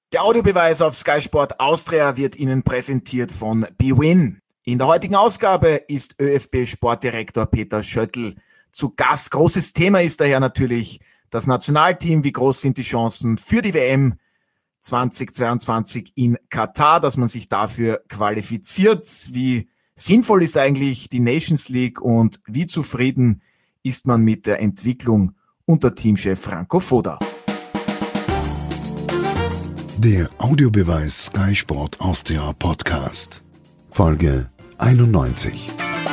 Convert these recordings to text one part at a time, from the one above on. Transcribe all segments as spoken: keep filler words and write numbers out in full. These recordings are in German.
Der Audiobeweis auf Sky Sport Austria wird Ihnen präsentiert von bwin. In der heutigen Ausgabe ist ÖFB-Sportdirektor Peter Schöttl zu Gast. Großes Thema ist daher natürlich das Nationalteam. Wie groß sind die Chancen für die W M zweitausendzweiundzwanzig in Katar, dass man sich dafür qualifiziert? Wie sinnvoll ist eigentlich die Nations League und wie zufrieden ist man mit der Entwicklung unter Teamchef Franco Foda? Der Audiobeweis Sky Sport Austria Podcast, Folge einundneunzig.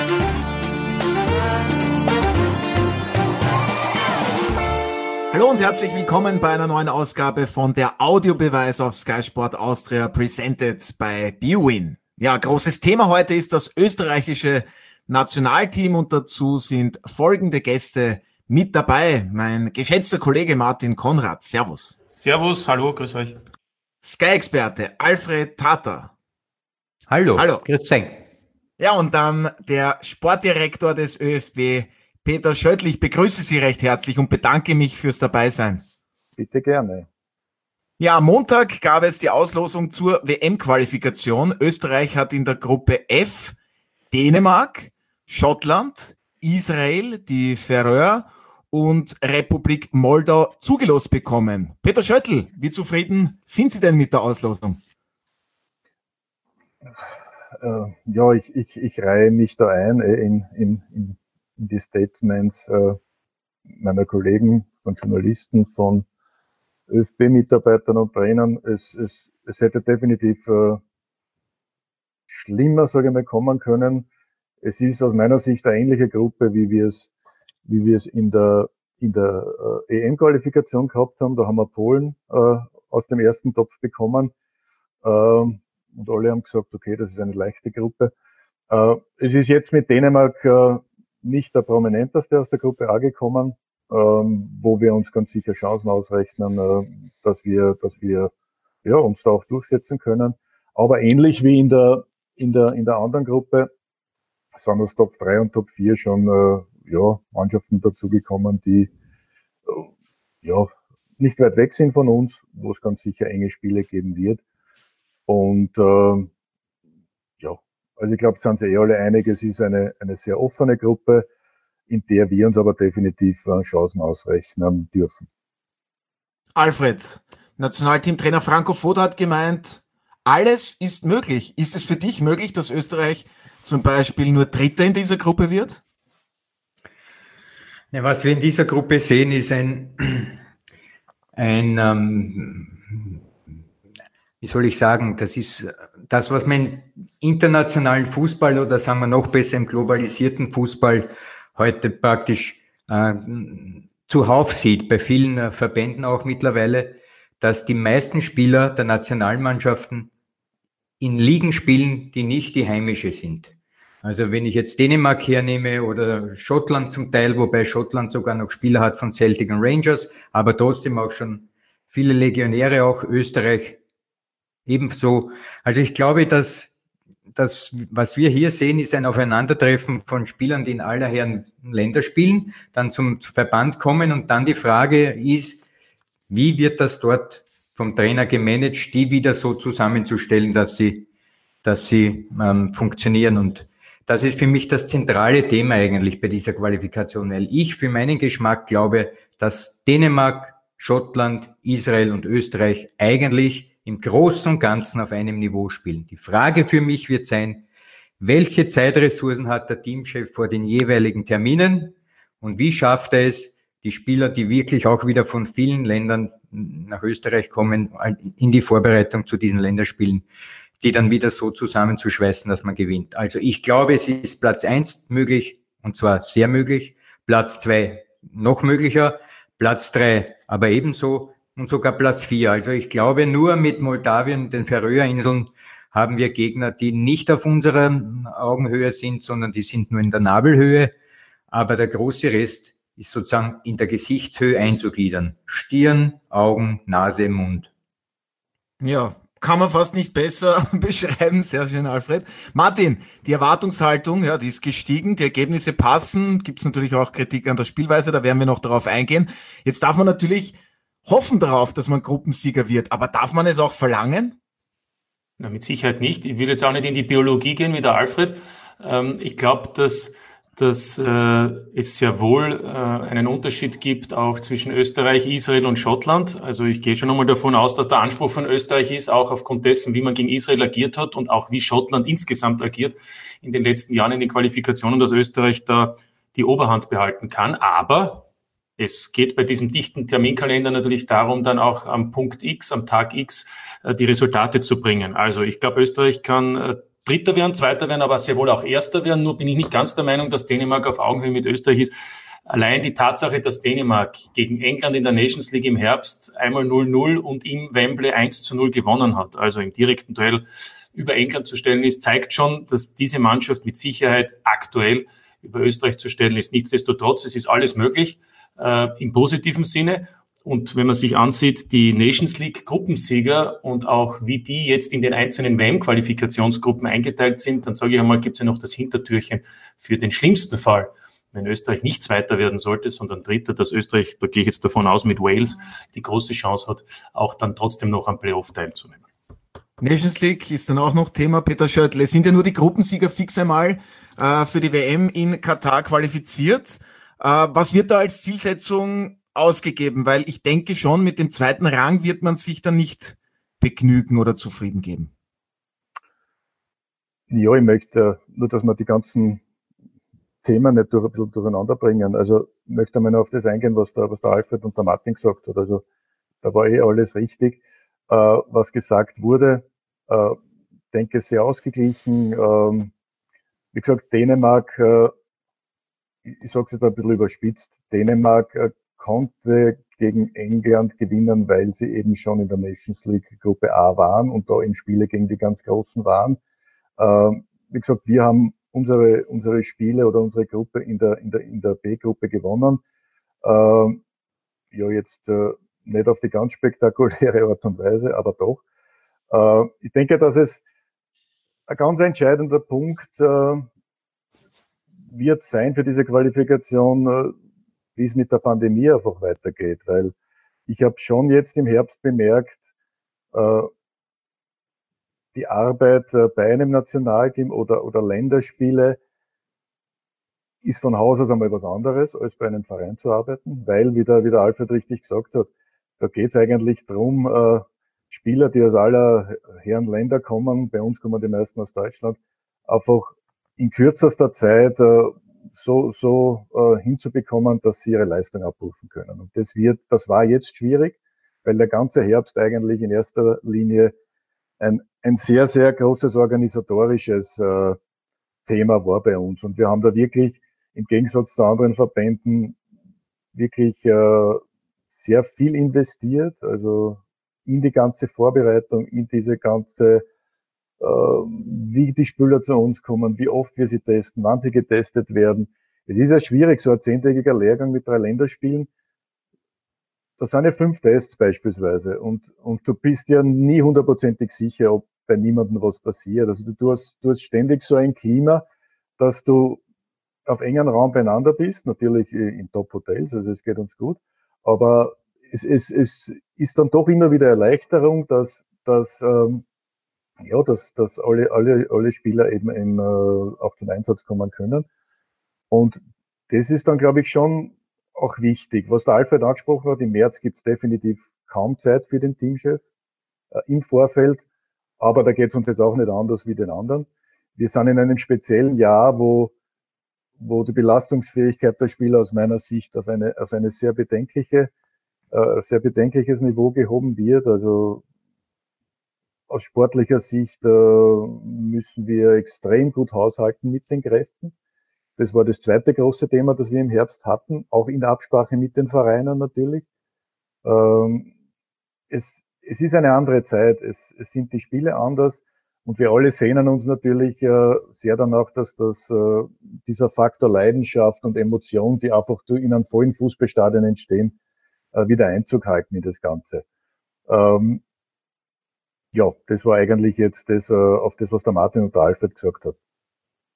Hallo und herzlich willkommen bei einer neuen Ausgabe von der Audiobeweis auf Sky Sport Austria, presented by bwin. Ja, großes Thema heute ist das österreichische Nationalteam und dazu sind folgende Gäste mit dabei. Mein geschätzter Kollege Martin Konrad, servus. Servus, hallo, grüß euch. Sky-Experte Alfred Tata. Hallo, hallo. Grüß euch. Ja, und dann der Sportdirektor des ÖFB, Peter Schöttl. Ich begrüße Sie recht herzlich und bedanke mich fürs Dabeisein. Bitte gerne. Ja, am Montag gab es die Auslosung zur W M-Qualifikation. Österreich hat in der Gruppe F Dänemark, Schottland, Israel, die Färöer und Republik Moldau zugelost bekommen. Peter Schöttl, wie zufrieden sind Sie denn mit der Auslosung? Äh, ja, ich, ich, ich reihe mich da ein in, in, in, in die Statements äh, meiner Kollegen, von Journalisten, von ÖFB-Mitarbeitern und Trainern. Es, es, es hätte definitiv äh, schlimmer, sage ich mal, kommen können. Es ist aus meiner Sicht eine ähnliche Gruppe, wie wir es wie wir es in der in der äh, E M-Qualifikation gehabt haben. Da haben wir Polen äh, aus dem ersten Topf bekommen. Ähm, und alle haben gesagt, okay, das ist eine leichte Gruppe. Äh, es ist jetzt mit Dänemark äh, nicht der prominenteste aus der Gruppe A gekommen, ähm, wo wir uns ganz sicher Chancen ausrechnen, äh, dass wir dass wir ja uns da auch durchsetzen können. Aber ähnlich wie in der in der in der anderen Gruppe sind aus Top drei und Top vier schon äh, ja, Mannschaften dazugekommen, die äh, ja nicht weit weg sind von uns, wo es ganz sicher enge Spiele geben wird. Und äh, ja, also ich glaube, sind sie eh alle einig, es ist eine, eine sehr offene Gruppe, in der wir uns aber definitiv äh, Chancen ausrechnen dürfen. Alfred, Nationalteamtrainer Franco Foda hat gemeint, alles ist möglich. Ist es für dich möglich, dass Österreich zum Beispiel nur Dritter in dieser Gruppe wird? Ja, was wir in dieser Gruppe sehen, ist ein, ein ähm, wie soll ich sagen, das ist das, was man im internationalen Fußball oder sagen wir noch besser im globalisierten Fußball heute praktisch äh, zuhauf sieht, bei vielen äh, Verbänden auch mittlerweile, dass die meisten Spieler der Nationalmannschaften in Ligen spielen, die nicht die heimische sind. Also wenn ich jetzt Dänemark hernehme oder Schottland zum Teil, wobei Schottland sogar noch Spieler hat von Celtic und Rangers, aber trotzdem auch schon viele Legionäre, auch Österreich ebenso. Also ich glaube, dass das, was wir hier sehen, ist ein Aufeinandertreffen von Spielern, die in aller Herren Länder spielen, dann zum Verband kommen und dann die Frage ist, wie wird das dort vom Trainer gemanagt, die wieder so zusammenzustellen, dass sie, dass sie ähm, funktionieren. Und das ist für mich das zentrale Thema eigentlich bei dieser Qualifikation, weil ich für meinen Geschmack glaube, dass Dänemark, Schottland, Israel und Österreich eigentlich im Großen und Ganzen auf einem Niveau spielen. Die Frage für mich wird sein, welche Zeitressourcen hat der Teamchef vor den jeweiligen Terminen und wie schafft er es, die Spieler, die wirklich auch wieder von vielen Ländern nach Österreich kommen, in die Vorbereitung zu diesen Länderspielen, die dann wieder so zusammenzuschweißen, dass man gewinnt. Also ich glaube, es ist Platz eins möglich, und zwar sehr möglich, Platz zwei noch möglicher, Platz drei aber ebenso und sogar Platz vier. Also ich glaube, nur mit Moldawien, den Färöerinseln, haben wir Gegner, die nicht auf unserer Augenhöhe sind, sondern die sind nur in der Nabelhöhe. Aber der große Rest ist sozusagen in der Gesichtshöhe einzugliedern. Stirn, Augen, Nase, Mund. Ja, kann man fast nicht besser beschreiben. Sehr schön, Alfred. Martin, die Erwartungshaltung, ja, die ist gestiegen, die Ergebnisse passen. Gibt es natürlich auch Kritik an der Spielweise, da werden wir noch darauf eingehen. Jetzt darf man natürlich hoffen darauf, dass man Gruppensieger wird. Aber darf man es auch verlangen? Na, mit Sicherheit nicht. Ich will jetzt auch nicht in die Biologie gehen wie der Alfred. Ähm, ich glaube, dass, dass äh, es sehr wohl äh, einen Unterschied gibt, auch zwischen Österreich, Israel und Schottland. Also ich gehe schon einmal davon aus, dass der Anspruch von Österreich ist, auch aufgrund dessen, wie man gegen Israel agiert hat und auch wie Schottland insgesamt agiert in den letzten Jahren in den Qualifikationen, dass Österreich da die Oberhand behalten kann. Aber es geht bei diesem dichten Terminkalender natürlich darum, dann auch am Punkt X, am Tag X, die Resultate zu bringen. Also ich glaube, Österreich kann Dritter werden, Zweiter werden, aber sehr wohl auch Erster werden. Nur bin ich nicht ganz der Meinung, dass Dänemark auf Augenhöhe mit Österreich ist. Allein die Tatsache, dass Dänemark gegen England in der Nations League im Herbst einmal null null und im Wembley eins zu null gewonnen hat, also im direkten Duell über England zu stellen ist, zeigt schon, dass diese Mannschaft mit Sicherheit aktuell über Österreich zu stellen ist. Nichtsdestotrotz, es ist alles möglich. Äh, im positiven Sinne. Und wenn man sich ansieht, die Nations League Gruppensieger und auch wie die jetzt in den einzelnen W M-Qualifikationsgruppen eingeteilt sind, dann sage ich einmal, gibt es ja noch das Hintertürchen für den schlimmsten Fall, wenn Österreich nicht Zweiter werden sollte, sondern Dritter, dass Österreich, da gehe ich jetzt davon aus, mit Wales die große Chance hat, auch dann trotzdem noch am Playoff teilzunehmen. Nations League ist dann auch noch Thema, Peter Schöttl. Es sind ja nur die Gruppensieger fix einmal äh, für die W M in Katar qualifiziert. Was wird da als Zielsetzung ausgegeben? Weil ich denke schon, mit dem zweiten Rang wird man sich dann nicht begnügen oder zufrieden geben. Ja, ich möchte nur, dass wir die ganzen Themen nicht durch, ein bisschen durcheinander bringen. Also ich möchte einmal auf das eingehen, was der, was der Alfred und der Martin gesagt hat. Also da war eh alles richtig, äh, was gesagt wurde. Äh, denke, sehr ausgeglichen. Ähm, wie gesagt, Dänemark, äh, ich sage es jetzt ein bisschen überspitzt, Dänemark äh, konnte gegen England gewinnen, weil sie eben schon in der Nations League Gruppe A waren und da in Spiele gegen die ganz Großen waren. Äh, wie gesagt, wir haben unsere unsere Spiele oder unsere Gruppe in der in der in der B-Gruppe gewonnen. Äh, ja, jetzt äh, nicht auf die ganz spektakuläre Art und Weise, aber doch. Äh, ich denke, dass es ein ganz entscheidender Punkt äh, wird sein für diese Qualifikation, wie es mit der Pandemie einfach weitergeht, weil ich habe schon jetzt im Herbst bemerkt, die Arbeit bei einem Nationalteam oder, oder Länderspiele ist von Haus aus einmal was anderes, als bei einem Verein zu arbeiten, weil, wie der, wie der Alfred richtig gesagt hat, da geht es eigentlich darum, Spieler, die aus aller Herren Länder kommen, bei uns kommen die meisten aus Deutschland, einfach in kürzester Zeit äh, so, so äh, hinzubekommen, dass sie ihre Leistung abrufen können. Und das wird, das war jetzt schwierig, weil der ganze Herbst eigentlich in erster Linie ein, ein sehr, sehr großes organisatorisches äh, Thema war bei uns. Und wir haben da wirklich, im Gegensatz zu anderen Verbänden, wirklich äh, sehr viel investiert, also in die ganze Vorbereitung, in diese ganze wie die Spieler zu uns kommen, wie oft wir sie testen, wann sie getestet werden. Es ist ja schwierig, so ein zehntägiger Lehrgang mit drei Länderspielen. Da sind ja fünf Tests beispielsweise und, und du bist ja nie hundertprozentig sicher, ob bei niemandem was passiert. Also du hast, du hast ständig so ein Klima, dass du auf engen Raum beieinander bist, natürlich in Top-Hotels, also es geht uns gut, aber es, es, es ist dann doch immer wieder Erleichterung, dass, dass ähm, ja, dass, dass alle, alle, alle Spieler eben, eben äh, auch zum Einsatz kommen können. Und das ist dann, glaube ich, schon auch wichtig. Was der Alfred angesprochen hat, im März gibt es definitiv kaum Zeit für den Teamchef äh, im Vorfeld, aber da geht es uns jetzt auch nicht anders wie den anderen. Wir sind in einem speziellen Jahr, wo, wo die Belastungsfähigkeit der Spieler aus meiner Sicht auf eine, auf eine sehr bedenkliche, äh, sehr bedenkliches Niveau gehoben wird. Also aus sportlicher Sicht äh, müssen wir extrem gut haushalten mit den Kräften. Das war das zweite große Thema, das wir im Herbst hatten, auch in der Absprache mit den Vereinen natürlich. Ähm, es, es ist eine andere Zeit, es, es sind die Spiele anders und wir alle sehnen uns natürlich äh, sehr danach, dass das, äh, dieser Faktor Leidenschaft und Emotion, die einfach in einem vollen Fußballstadion entstehen, äh, wieder Einzug halten in das Ganze. Ähm, Ja, das war eigentlich jetzt das, auf das, was der Martin und der Alfred gesagt hat.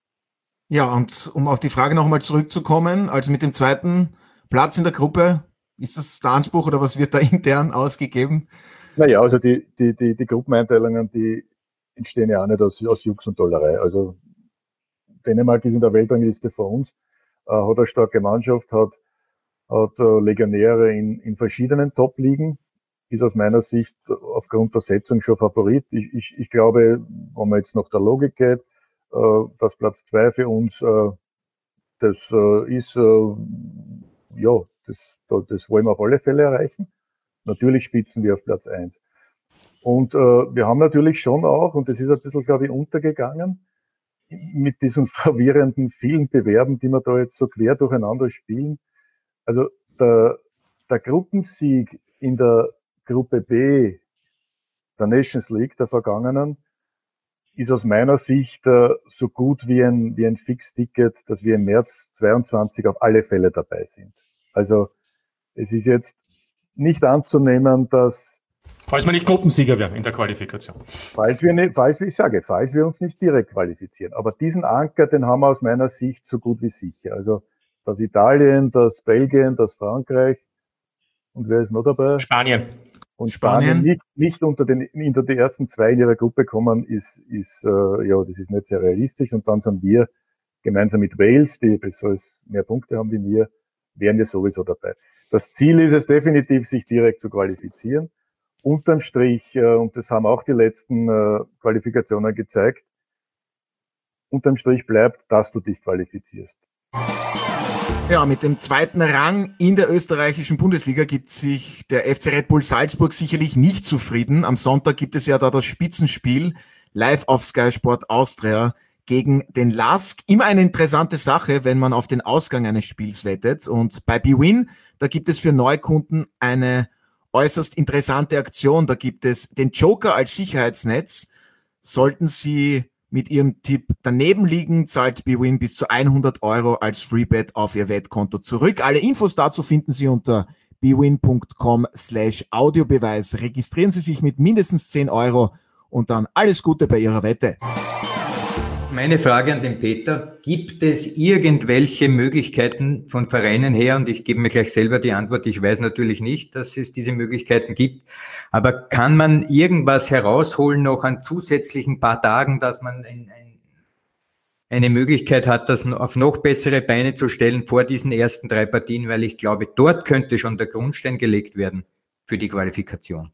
Ja, und um auf die Frage nochmal zurückzukommen, also mit dem zweiten Platz in der Gruppe Ist das der Anspruch oder was wird da intern ausgegeben? Naja, also die, die, die, die Gruppeneinteilungen, die entstehen ja auch nicht aus, aus Jux und Tollerei. Also Dänemark ist in der Weltrangliste vor uns, äh, hat eine starke Mannschaft, hat, hat äh, Legionäre in, in verschiedenen Top-Ligen, ist aus meiner Sicht aufgrund der Setzung schon Favorit. Ich, ich, ich glaube, wenn man jetzt nach der Logik geht, äh, dass Platz zwei für uns, äh, das äh, ist, äh, ja, das, das wollen wir auf alle Fälle erreichen. Natürlich spitzen wir auf Platz eins. Und äh, wir haben natürlich schon auch, und das ist ein bisschen, glaube ich, untergegangen, mit diesen verwirrenden vielen Bewerben, die wir da jetzt so quer durcheinander spielen. Also der, der Gruppensieg in der Gruppe B der Nations League der vergangenen ist aus meiner Sicht äh, so gut wie ein, wie ein Fix-Ticket, dass wir im März zweiundzwanzig auf alle Fälle dabei sind. Also es ist jetzt nicht anzunehmen, dass falls wir nicht Gruppensieger werden in der Qualifikation. Falls wir nicht, falls, wie ich sage, falls wir uns nicht direkt qualifizieren. Aber diesen Anker, den haben wir aus meiner Sicht so gut wie sicher. Also das Italien, das Belgien, das Frankreich und wer ist noch dabei? Spanien. Und Spanien, Spanien nicht, nicht unter den, unter die ersten zwei in ihrer Gruppe kommen, ist, ist, äh, ja, das ist nicht sehr realistisch. Und dann sind wir gemeinsam mit Wales, die besser mehr Punkte haben wie wir, wären wir sowieso dabei. Das Ziel ist es definitiv, sich direkt zu qualifizieren. Unterm Strich, äh, und das haben auch die letzten äh, Qualifikationen gezeigt, unterm Strich bleibt, dass du dich qualifizierst. Ja, mit dem zweiten Rang in der österreichischen Bundesliga gibt sich der F C Red Bull Salzburg sicherlich nicht zufrieden. Am Sonntag gibt es ja da das Spitzenspiel live auf Sky Sport Austria gegen den L A S K. Immer eine interessante Sache, wenn man auf den Ausgang eines Spiels wettet. Und bei bwin, da gibt es für Neukunden eine äußerst interessante Aktion. Da gibt es den Joker als Sicherheitsnetz. Sollten Sie mit Ihrem Tipp daneben liegen, zahlt bwin bis zu hundert Euro als Freebet auf Ihr Wettkonto zurück. Alle Infos dazu finden Sie unter bwin.com slash Audiobeweis. Registrieren Sie sich mit mindestens zehn Euro und dann alles Gute bei Ihrer Wette. Meine Frage an den Peter, gibt es irgendwelche Möglichkeiten von Vereinen her, und ich gebe mir gleich selber die Antwort, ich weiß natürlich nicht, dass es diese Möglichkeiten gibt, aber kann man irgendwas herausholen noch an zusätzlichen paar Tagen, dass man ein, ein, eine Möglichkeit hat, das auf noch bessere Beine zu stellen vor diesen ersten drei Partien, weil ich glaube, dort könnte schon der Grundstein gelegt werden für die Qualifikation.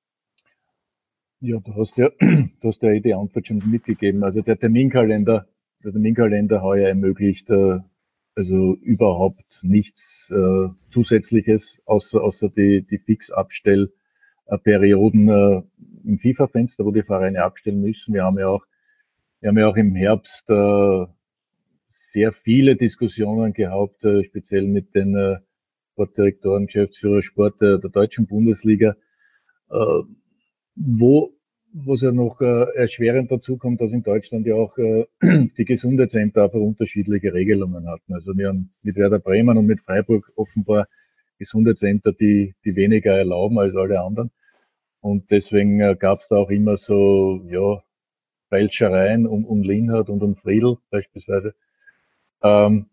Ja, du hast ja, du hast ja die Antwort schon mitgegeben. Also der Terminkalender, der Terminkalender heuer ermöglicht äh, also überhaupt nichts äh, Zusätzliches, außer, außer die, die Fix-Abstell-Perioden äh, im FIFA-Fenster, wo die Vereine abstellen müssen. Wir haben ja auch, wir haben ja auch im Herbst äh, sehr viele Diskussionen gehabt, äh, speziell mit den äh, Sportdirektoren, Geschäftsführer Sport der, der deutschen Bundesliga, äh, wo was ja noch äh, erschwerend dazu kommt, dass in Deutschland ja auch äh, die Gesundheitsämter einfach unterschiedliche Regelungen hatten. Also wir haben mit Werder Bremen und mit Freiburg offenbar Gesundheitsämter, die die weniger erlauben als alle anderen. Und deswegen äh, gab es da auch immer so ja Feilschereien um, um Linhardt und um Friedl beispielsweise. Ähm,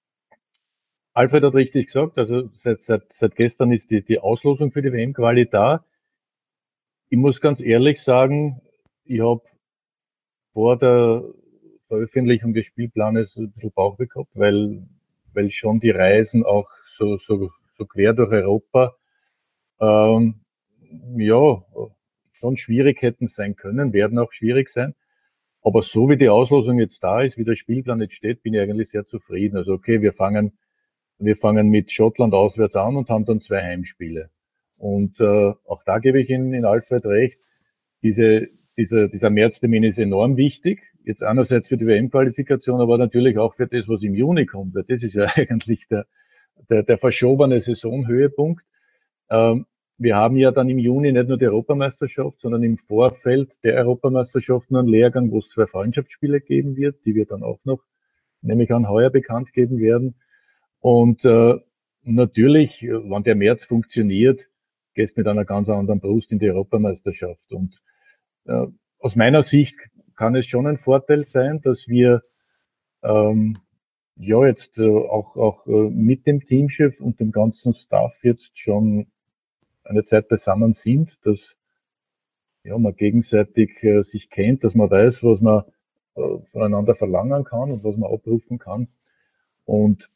Alfred hat richtig gesagt, also seit, seit, seit gestern ist die, die Auslosung für die W M-Quali da. Ich muss ganz ehrlich sagen, ich habe vor der Veröffentlichung des Spielplanes ein bisschen Bauchweh gehabt, weil, weil schon die Reisen auch so, so, so quer durch Europa, ähm, ja, schon schwierig hätten sein können, werden auch schwierig sein. Aber so wie die Auslosung jetzt da ist, wie der Spielplan jetzt steht, bin ich eigentlich sehr zufrieden. Also okay, wir fangen, wir fangen mit Schottland auswärts an und haben dann zwei Heimspiele. Und äh, auch da gebe ich Ihnen in Alfred recht, diese, diese, dieser Märztermin ist enorm wichtig. Jetzt einerseits für die W M-Qualifikation, aber natürlich auch für das, was im Juni kommt. Das ist ja eigentlich der, der, der verschobene Saisonhöhepunkt. Ähm, wir haben ja dann im Juni nicht nur die Europameisterschaft, sondern im Vorfeld der Europameisterschaft noch einen Lehrgang, wo es zwei Freundschaftsspiele geben wird, die wir dann auch noch, nämlich an heuer bekannt geben werden. Und äh, natürlich, wenn der März funktioniert, gehst mit einer ganz anderen Brust in die Europameisterschaft. Und äh, aus meiner Sicht kann es schon ein Vorteil sein, dass wir ähm, ja, jetzt äh, auch, auch äh, mit dem Teamchef und dem ganzen Staff jetzt schon eine Zeit beisammen sind, dass ja, man gegenseitig äh, sich kennt, dass man weiß, was man äh, voneinander verlangen kann und was man abrufen kann. Und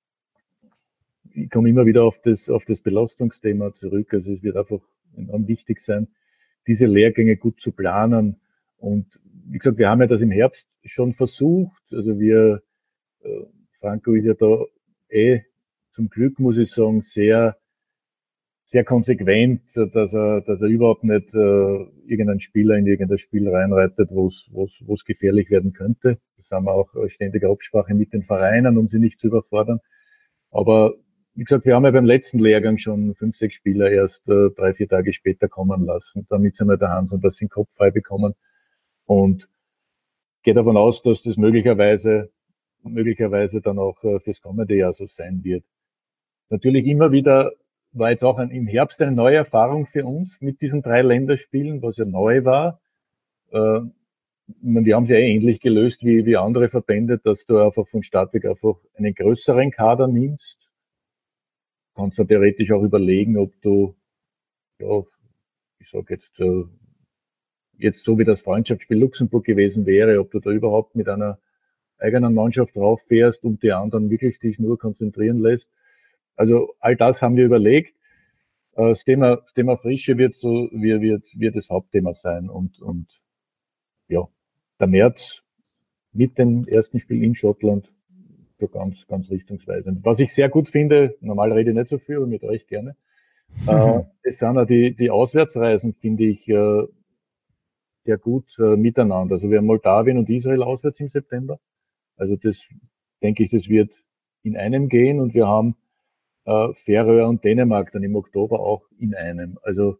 ich komme immer wieder auf das, auf das Belastungsthema zurück. Also es wird einfach enorm wichtig sein, diese Lehrgänge gut zu planen. Und wie gesagt, wir haben ja das im Herbst schon versucht. Also wir, äh, Franco ist ja da eh zum Glück, muss ich sagen, sehr, sehr konsequent, dass er, dass er überhaupt nicht äh, irgendeinen Spieler in irgendein Spiel reinreitet, wo es, wo es, wo es gefährlich werden könnte. Das haben wir auch ständige Absprache mit den Vereinen, um sie nicht zu überfordern. Aber wie gesagt, wir haben ja beim letzten Lehrgang schon fünf, sechs Spieler erst äh, drei, vier Tage später kommen lassen, damit sie mal daheim sind, dass sie den Kopf frei bekommen. Und gehe davon aus, dass das möglicherweise, möglicherweise dann auch äh, fürs kommende Jahr so sein wird. Natürlich immer wieder war jetzt auch ein, im Herbst eine neue Erfahrung für uns mit diesen drei Länderspielen, was ja neu war. Äh, wir haben es ja eh ähnlich gelöst wie, wie andere Verbände, dass du einfach von Start weg einfach einen größeren Kader nimmst. Kannst du theoretisch auch überlegen, ob du, ja, ich sage jetzt, äh, jetzt so wie das Freundschaftsspiel Luxemburg gewesen wäre, ob du da überhaupt mit einer eigenen Mannschaft rauffährst und die anderen wirklich dich nur konzentrieren lässt. Also all das haben wir überlegt. Das Thema, das Thema Frische wird so, wird, wird, wird das Hauptthema sein. Und, und ja, der März mit dem ersten Spiel in Schottland so ganz, ganz richtungsweisend. Was ich sehr gut finde, normal rede ich nicht so viel, aber mit euch gerne. äh, es sind auch die, die Auswärtsreisen, finde ich, äh, sehr gut äh, miteinander. Also wir haben Moldawien und Israel auswärts im September. Also das denke ich, das wird in einem gehen und wir haben äh, Färöer und Dänemark dann im Oktober auch in einem. Also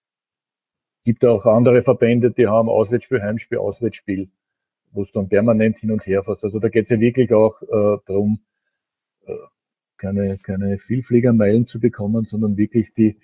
gibt auch andere Verbände, die haben Auswärtsspiel, Heimspiel, Auswärtsspiel, wo es dann permanent hin und her fährst. Also da geht es ja wirklich auch äh, darum, äh, keine, keine Vielfliegermeilen zu bekommen, sondern wirklich die,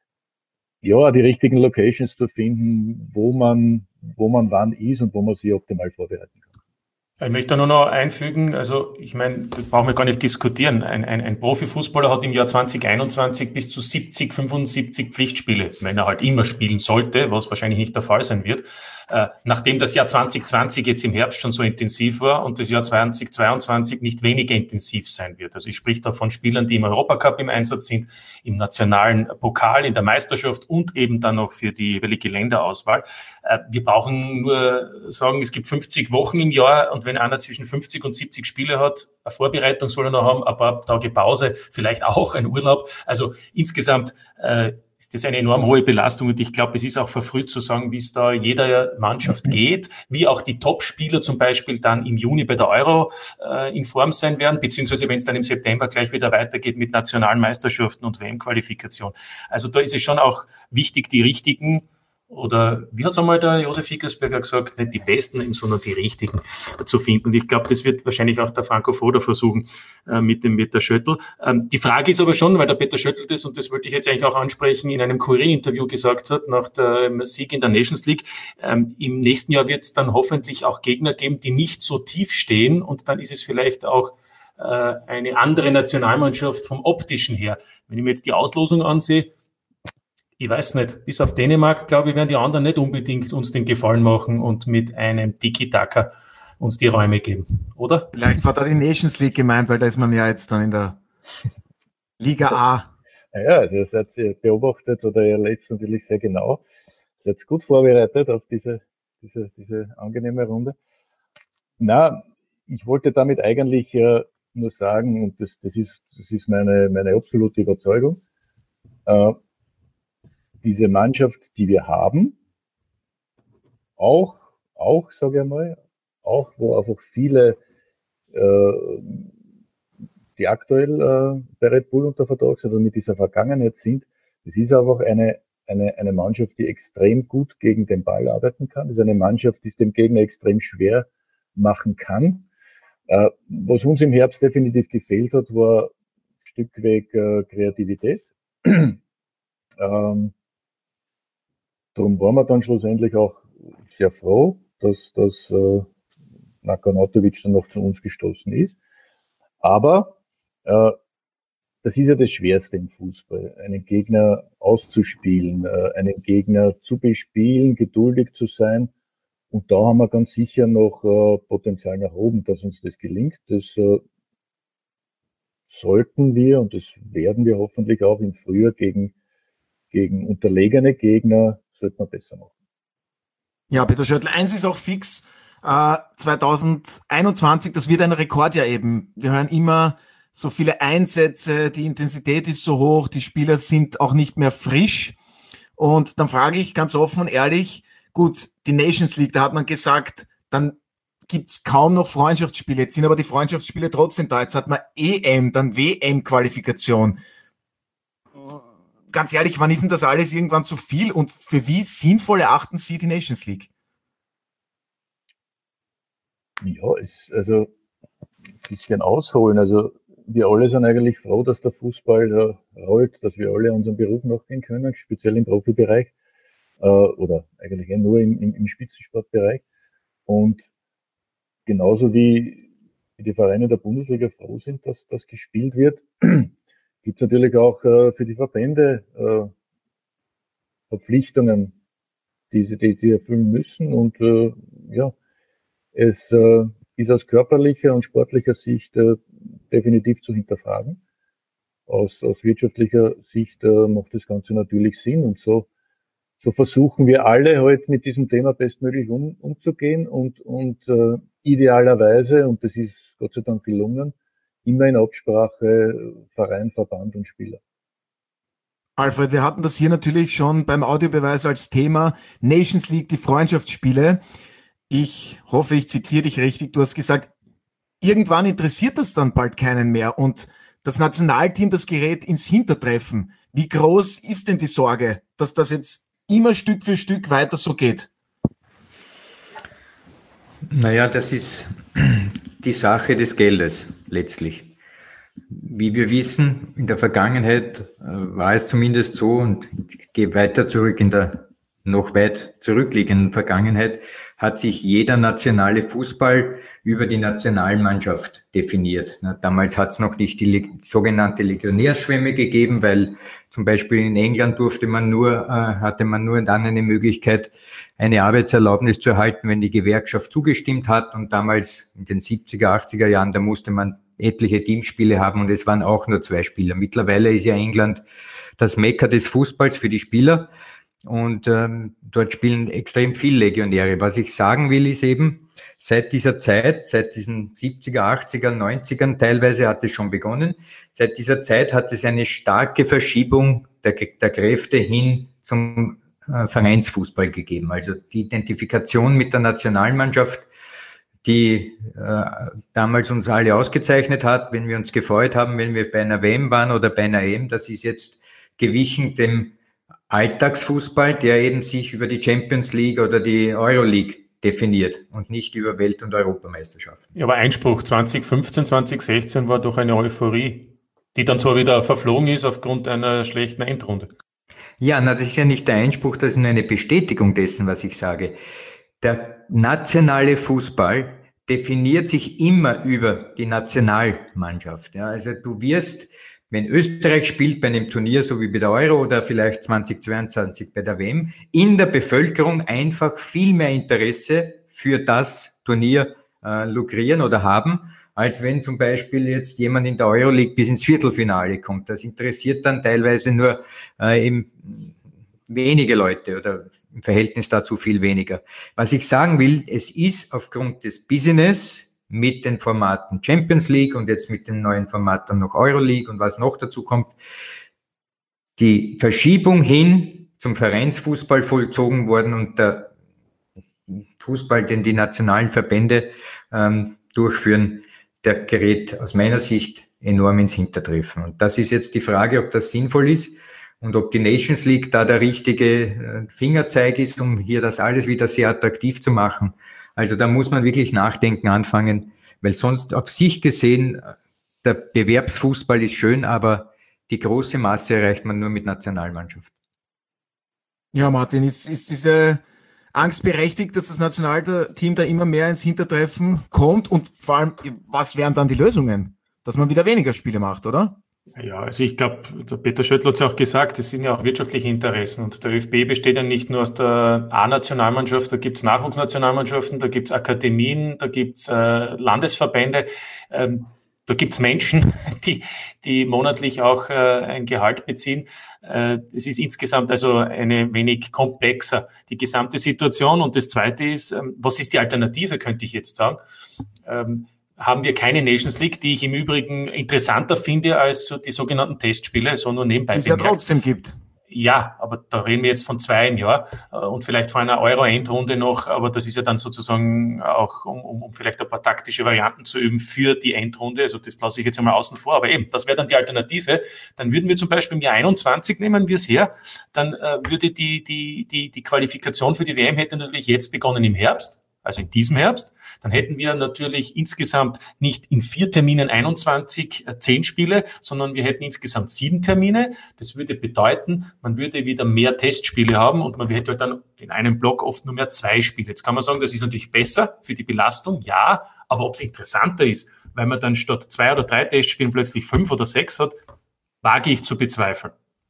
ja, die richtigen Locations zu finden, wo man, wo man wann ist und wo man sich optimal vorbereiten kann. Ich möchte nur noch einfügen, also ich meine, das brauchen wir gar nicht diskutieren. Ein, ein, ein Profifußballer hat im Jahr zwanzig einundzwanzig bis zu siebzig, fünfundsiebzig Pflichtspiele, wenn er halt immer spielen sollte, was wahrscheinlich nicht der Fall sein wird. Äh, nachdem das Jahr zwanzig zwanzig jetzt im Herbst schon so intensiv war und das Jahr zwanzig zweiundzwanzig nicht weniger intensiv sein wird. Also ich spreche da von Spielern, die im Europacup im Einsatz sind, im nationalen Pokal, in der Meisterschaft und eben dann noch für die jeweilige Länderauswahl. Äh, wir brauchen nur sagen, es gibt fünfzig Wochen im Jahr und wenn einer zwischen fünfzig und siebzig Spiele hat, eine Vorbereitung soll er noch haben, ein paar Tage Pause, vielleicht auch ein Urlaub. Also insgesamt äh, ist das eine enorm hohe Belastung und ich glaube, es ist auch verfrüht zu sagen, wie es da jeder Mannschaft geht, wie auch die Top-Spieler zum Beispiel dann im Juni bei der Euro äh, in Form sein werden, beziehungsweise wenn es dann im September gleich wieder weitergeht mit nationalen Meisterschaften und W M-Qualifikation. Also da ist es schon auch wichtig, die richtigen oder wie hat es einmal der Josef Hickersberger gesagt, nicht die Besten, sondern die Richtigen zu finden. Und ich glaube, das wird wahrscheinlich auch der Franco Foda versuchen äh, mit dem Peter Schöttl. Ähm, die Frage ist aber schon, weil der Peter Schöttl das, und das wollte ich jetzt eigentlich auch ansprechen, in einem Kurier-Interview gesagt hat, nach dem Sieg in der Nations League, ähm, im nächsten Jahr wird es dann hoffentlich auch Gegner geben, die nicht so tief stehen und dann ist es vielleicht auch äh, eine andere Nationalmannschaft vom Optischen her. Wenn ich mir jetzt die Auslosung ansehe, ich weiß nicht, bis auf Dänemark, glaube ich, werden die anderen nicht unbedingt uns den Gefallen machen und mit einem Tiki-Taka uns die Räume geben, oder? Vielleicht war da die Nations League gemeint, weil da ist man ja jetzt dann in der Liga A. Ja, also ihr seid ihr beobachtet oder ihr lest natürlich sehr genau. Ihr seid gut vorbereitet auf diese, diese, diese angenehme Runde. Na, ich wollte damit eigentlich äh, nur sagen, und das, das ist, das ist meine, meine absolute Überzeugung, äh, diese Mannschaft, die wir haben, auch, auch, sage ich mal, auch wo einfach viele, äh, die aktuell äh, bei Red Bull unter Vertrag sind oder mit dieser Vergangenheit sind, das ist einfach eine, eine, eine Mannschaft, die extrem gut gegen den Ball arbeiten kann. Das ist eine Mannschaft, die es dem Gegner extrem schwer machen kann. Äh, was uns im Herbst definitiv gefehlt hat, war ein Stück weg äh, Kreativität. ähm, Darum waren wir dann schlussendlich auch sehr froh, dass, dass äh, Marko Arnautovic dann noch zu uns gestoßen ist. Aber äh, das ist ja das Schwerste im Fußball, einen Gegner auszuspielen, äh, einen Gegner zu bespielen, geduldig zu sein. Und da haben wir ganz sicher noch äh, Potenzial nach oben, dass uns das gelingt. Das äh, sollten wir und das werden wir hoffentlich auch im Frühjahr gegen, gegen unterlegene Gegner, sollten wir besser machen. Ja, Peter Schöttl, eins ist auch fix, äh, zwanzig einundzwanzig, das wird ein Rekordjahr eben. Wir hören immer so viele Einsätze, die Intensität ist so hoch, die Spieler sind auch nicht mehr frisch. Und dann frage ich ganz offen und ehrlich, gut, die Nations League, da hat man gesagt, dann gibt's kaum noch Freundschaftsspiele. Jetzt sind aber die Freundschaftsspiele trotzdem da. Jetzt hat man E M, dann W M-Qualifikation. Ganz ehrlich, wann ist denn das alles irgendwann zu viel? Und für wie sinnvoll erachten Sie die Nations League? Ja, es, also ein bisschen ausholen. Also wir alle sind eigentlich froh, dass der Fußball äh, rollt, dass wir alle unserem Beruf nachgehen können, speziell im Profibereich äh, oder eigentlich eher nur im, im, im Spitzensportbereich. Und genauso wie, wie die Vereine der Bundesliga froh sind, dass das gespielt wird, gibt es natürlich auch äh, für die Verbände äh, Verpflichtungen, die sie, die sie erfüllen müssen. Und äh, ja, es äh, ist aus körperlicher und sportlicher Sicht äh, definitiv zu hinterfragen. Aus, aus wirtschaftlicher Sicht äh, macht das Ganze natürlich Sinn. Und so, so versuchen wir alle heute mit diesem Thema bestmöglich um, umzugehen und, und äh, idealerweise, und das ist Gott sei Dank gelungen, immer in Absprache Verein, Verband und Spieler. Alfred, wir hatten das hier natürlich schon beim Audiobeweis als Thema. Nations League, die Freundschaftsspiele. Ich hoffe, ich zitiere dich richtig. Du hast gesagt, irgendwann interessiert das dann bald keinen mehr und das Nationalteam, das gerät ins Hintertreffen. Wie groß ist denn die Sorge, dass das jetzt immer Stück für Stück weiter so geht? Naja, das ist die Sache des Geldes letztlich. Wie wir wissen, in der Vergangenheit äh, war es zumindest so, und ich gehe weiter zurück in der noch weit zurückliegenden Vergangenheit, hat sich jeder nationale Fußball über die Nationalmannschaft definiert. Na, damals hat es noch nicht die Le- sogenannte Legionärschwemme gegeben, weil zum Beispiel in England durfte man nur, äh, hatte man nur dann eine Möglichkeit, eine Arbeitserlaubnis zu erhalten, wenn die Gewerkschaft zugestimmt hat. Und damals in den siebziger, achtziger Jahren, da musste man etliche Teamspiele haben und es waren auch nur zwei Spieler. Mittlerweile ist ja England das Mekka des Fußballs für die Spieler und ähm, dort spielen extrem viele Legionäre. Was ich sagen will, ist eben, seit dieser Zeit, seit diesen siebziger, achtziger, neunzigern, teilweise hat es schon begonnen, seit dieser Zeit hat es eine starke Verschiebung der, der Kräfte hin zum äh, Vereinsfußball gegeben. Also die Identifikation mit der Nationalmannschaft, die äh, damals uns alle ausgezeichnet hat, wenn wir uns gefreut haben, wenn wir bei einer W M waren oder bei einer E M, das ist jetzt gewichen dem Alltagsfußball, der eben sich über die Champions League oder die Euroleague definiert und nicht über Welt- und Europameisterschaften. Ja, aber Einspruch zwanzig fünfzehn, zwanzig sechzehn war doch eine Euphorie, die dann zwar wieder verflogen ist aufgrund einer schlechten Endrunde. Ja, na, das ist ja nicht der Einspruch, das ist nur eine Bestätigung dessen, was ich sage. Der nationale Fußball definiert sich immer über die Nationalmannschaft. Ja, also du wirst, wenn Österreich spielt bei einem Turnier, so wie bei der Euro oder vielleicht zwanzig zweiundzwanzig bei der W M, in der Bevölkerung einfach viel mehr Interesse für das Turnier äh, lukrieren oder haben, als wenn zum Beispiel jetzt jemand in der Euroleague bis ins Viertelfinale kommt. Das interessiert dann teilweise nur äh, eben wenige Leute oder im Verhältnis dazu viel weniger. Was ich sagen will, es ist aufgrund des Business mit den Formaten Champions League und jetzt mit den neuen Formaten noch Euroleague und was noch dazu kommt, die Verschiebung hin zum Vereinsfußball vollzogen worden und der Fußball, den die nationalen Verbände ähm, durchführen, der gerät aus meiner Sicht enorm ins Hintertreffen. Und das ist jetzt die Frage, ob das sinnvoll ist. Und ob die Nations League da der richtige Fingerzeig ist, um hier das alles wieder sehr attraktiv zu machen. Also da muss man wirklich nachdenken anfangen, weil sonst auf sich gesehen, der Bewerbsfußball ist schön, aber die große Masse erreicht man nur mit Nationalmannschaft. Ja, Martin, ist, ist diese Angst berechtigt, dass das Nationalteam da immer mehr ins Hintertreffen kommt? Und vor allem, was wären dann die Lösungen? dass man wieder weniger Spiele macht, oder? Ja, also ich glaube, der Peter Schöttl hat es auch gesagt, es sind ja auch wirtschaftliche Interessen und der ÖFB besteht ja nicht nur aus der A-Nationalmannschaft, da gibt's Nachwuchsnationalmannschaften, da gibt's Akademien, da gibt's äh, Landesverbände, ähm, da gibt's Menschen, die, die monatlich auch äh, ein Gehalt beziehen. Äh, es ist insgesamt also eine wenig komplexer, die gesamte Situation. Und das Zweite ist, ähm, was ist die Alternative, könnte ich jetzt sagen. Ähm, haben wir keine Nations League, die ich im Übrigen interessanter finde als so die sogenannten Testspiele, so nur nebenbei. Die es ja trotzdem gibt. Ja, aber da reden wir jetzt von zwei im Jahr und vielleicht von einer Euro-Endrunde noch, aber das ist ja dann sozusagen auch, um, um, um vielleicht ein paar taktische Varianten zu üben für die Endrunde, also das lasse ich jetzt einmal außen vor, aber eben, das wäre dann die Alternative. Dann würden wir zum Beispiel im Jahr einundzwanzig, nehmen wir es her, dann äh, würde die, die, die, die Qualifikation für die W M hätte natürlich jetzt begonnen im Herbst, also in diesem Herbst. Dann hätten wir natürlich insgesamt nicht in vier Terminen einundzwanzig, zehn Spiele, sondern wir hätten insgesamt sieben Termine. Das würde bedeuten, man würde wieder mehr Testspiele haben und man hätte dann in einem Block oft nur mehr zwei Spiele. Jetzt kann man sagen, das ist natürlich besser für die Belastung, ja, aber ob es interessanter ist, weil man dann statt zwei oder drei Testspielen plötzlich fünf oder sechs hat, wage ich zu bezweifeln.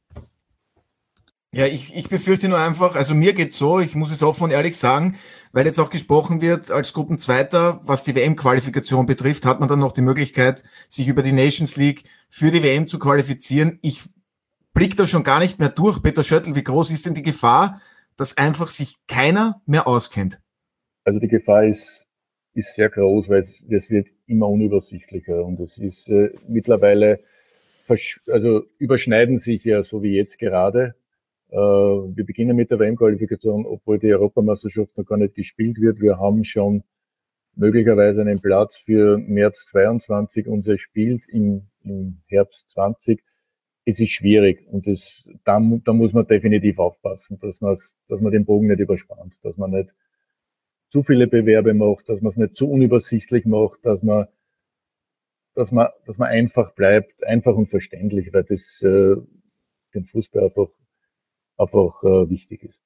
Ja, ich, ich befürchte nur einfach, also mir geht's so, ich muss es offen und ehrlich sagen, weil jetzt auch gesprochen wird, als Gruppenzweiter, was die W M-Qualifikation betrifft, hat man dann noch die Möglichkeit, sich über die Nations League für die W M zu qualifizieren. Ich blick da schon gar nicht mehr durch. Peter Schöttl, wie groß ist denn die Gefahr, dass einfach sich keiner mehr auskennt? Also die Gefahr ist, ist sehr groß, weil es, es wird immer unübersichtlicher und es ist äh, mittlerweile, also überschneiden sich ja so wie jetzt gerade. Wir beginnen mit der W M-Qualifikation, obwohl die Europameisterschaft noch gar nicht gespielt wird. Wir haben schon möglicherweise einen Platz für März zweiundzwanzig. Unser spielt im, im Herbst zwanzig. Es ist schwierig und das, da, da muss man definitiv aufpassen, dass man, dass man den Bogen nicht überspannt, dass man nicht zu viele Bewerbe macht, dass man es nicht zu unübersichtlich macht, dass man, dass man, dass man einfach bleibt, einfach und verständlich, weil das äh, den Fußball einfach einfach äh, wichtig ist.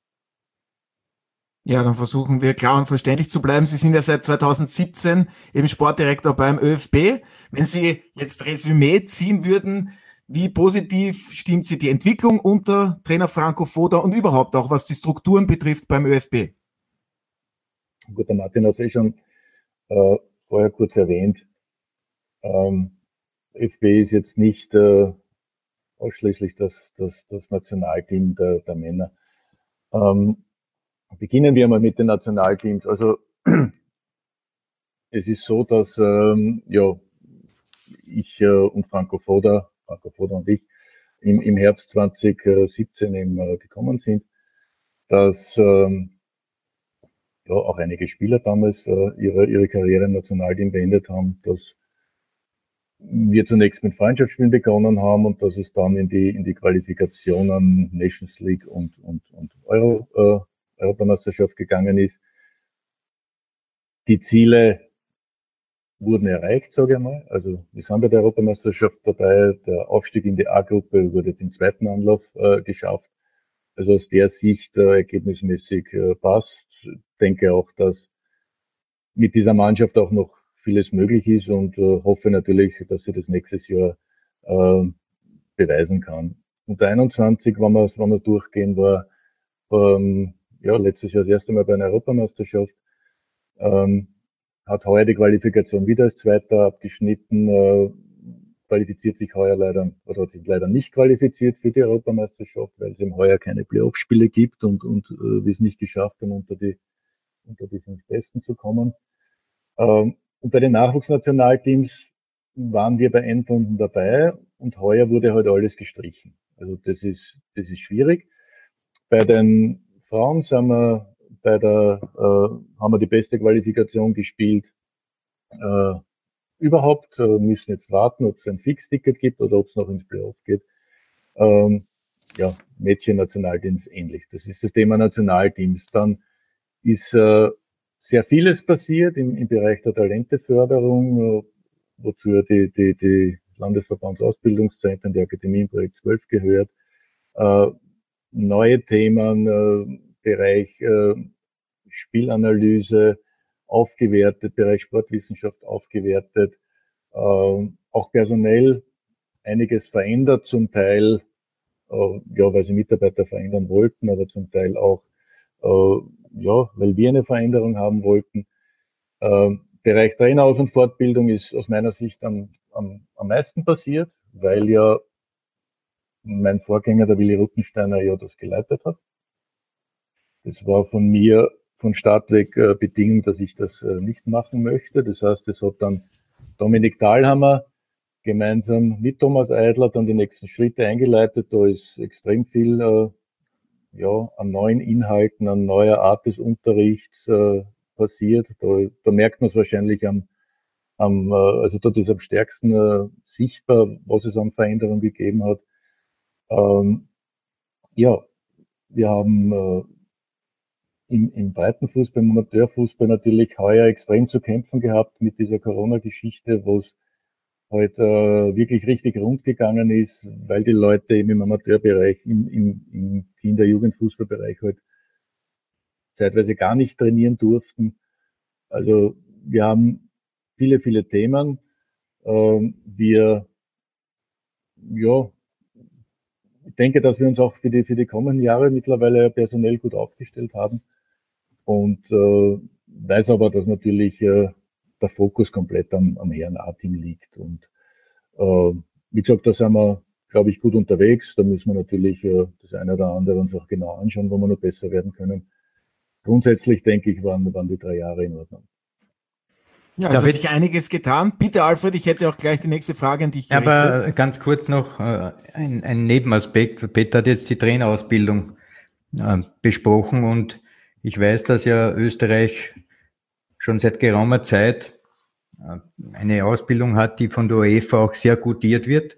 Ja, dann versuchen wir klar und verständlich zu bleiben. Sie sind ja seit zweitausendsiebzehn eben Sportdirektor beim ÖFB. Wenn Sie jetzt Resümee ziehen würden, wie positiv stimmt Sie die Entwicklung unter Trainer Franco Foda und überhaupt auch, was die Strukturen betrifft beim ÖFB? Gut, der Martin hat es eh schon äh, vorher kurz erwähnt. Ähm, ÖFB ist jetzt nicht äh, ausschließlich das, das, das Nationalteam der, der Männer. Ähm, beginnen wir mal mit den Nationalteams. Also es ist so, dass ähm, ja, ich äh, und Franco Foda, Franco Foda und ich im, im Herbst zweitausendsiebzehn eben äh, gekommen sind, dass ähm, ja, auch einige Spieler damals äh, ihre, ihre Karriere im Nationalteam beendet haben, dass wir zunächst mit Freundschaftsspielen begonnen haben und dass es dann in die, in die Qualifikationen Nations League und, und, und Euro, äh, Europameisterschaft gegangen ist. Die Ziele wurden erreicht, sage ich mal. Also wir sind bei der Europameisterschaft dabei. Der Aufstieg in die A-Gruppe wurde jetzt im zweiten Anlauf äh, geschafft. Also aus der Sicht äh, ergebnismäßig äh, passt. Ich denke auch, dass mit dieser Mannschaft auch noch vieles möglich ist und äh, hoffe natürlich, dass sie das nächstes Jahr äh, beweisen kann. Unter einundzwanzig, wenn wir, wenn wir durchgehen, war ähm, ja letztes Jahr das erste Mal bei einer Europameisterschaft. Ähm, hat heuer die Qualifikation wieder als Zweiter abgeschnitten, äh, qualifiziert sich heuer leider oder hat sich leider nicht qualifiziert für die Europameisterschaft, weil es im heuer keine Playoff-Spiele gibt und, und äh, wir es nicht geschafft haben, unter die, unter die fünf Besten zu kommen. Ähm, Und bei den Nachwuchsnationalteams waren wir bei Endrunden dabei und heuer wurde halt alles gestrichen. Also das ist, das ist schwierig. Bei den Frauen sind wir bei der, äh, haben wir die beste Qualifikation gespielt äh, überhaupt. Äh, müssen jetzt warten, ob es ein Fixticket gibt oder ob es noch ins Playoff geht. Ähm, ja, Mädchen-Nationalteams ähnlich. Das ist das Thema Nationalteams. Dann ist äh, sehr vieles passiert im, im Bereich der Talenteförderung, wozu die, die, die Landesverbandsausbildungszentren, die Akademie im Projekt zwölf gehört. Äh, neue Themen, äh, Bereich äh, Spielanalyse aufgewertet, Bereich Sportwissenschaft aufgewertet. Äh, auch personell einiges verändert, zum Teil, äh, ja, weil sie Mitarbeiter verändern wollten, aber zum Teil auch, äh, ja, weil wir eine Veränderung haben wollten. Äh, Bereich Traineraus- und Fortbildung ist aus meiner Sicht am, am, am meisten passiert, weil ja mein Vorgänger, der Willi Ruttensteiner, ja das geleitet hat. Das war von mir von Start weg äh, bedingt, dass ich das äh, nicht machen möchte. Das heißt, es hat dann Dominik Dahlhammer gemeinsam mit Thomas Eidler dann die nächsten Schritte eingeleitet. Da ist extrem viel äh, ja, an neuen Inhalten, an neuer Art des Unterrichts äh, passiert. Da, da merkt man es wahrscheinlich am, am äh, also dort ist am stärksten äh, sichtbar, was es an Veränderungen gegeben hat. Ähm, ja, wir haben äh, im, im Breitenfußball, im Amateurfußball natürlich heuer extrem zu kämpfen gehabt mit dieser Corona-Geschichte, wo es halt äh, wirklich richtig rund gegangen ist, weil die Leute eben im Amateurbereich, im, im, im Kinder-, Jugendfußballbereich halt zeitweise gar nicht trainieren durften. Also wir haben viele, viele Themen. Ähm, wir, ja, ich denke, dass wir uns auch für die, für die kommenden Jahre mittlerweile personell gut aufgestellt haben. Und äh, weiß aber, dass natürlich äh, der Fokus komplett am, am Herren A-Team liegt. Und äh, wie gesagt, da sind wir, glaube ich, gut unterwegs. Da müssen wir natürlich äh, das eine oder andere uns auch genau anschauen, wo wir noch besser werden können. Grundsätzlich, denke ich, waren, waren die drei Jahre in Ordnung. Ja, es hat sich einiges getan. Bitte, Alfred, ich hätte auch gleich die nächste Frage an dich gerichtet. Aber ganz kurz noch äh, ein, ein Nebenaspekt. Peter hat jetzt die Trainerausbildung äh, besprochen und ich weiß, dass ja Österreich schon seit geraumer Zeit äh, eine Ausbildung hat, die von der UEFA auch sehr gutiert wird.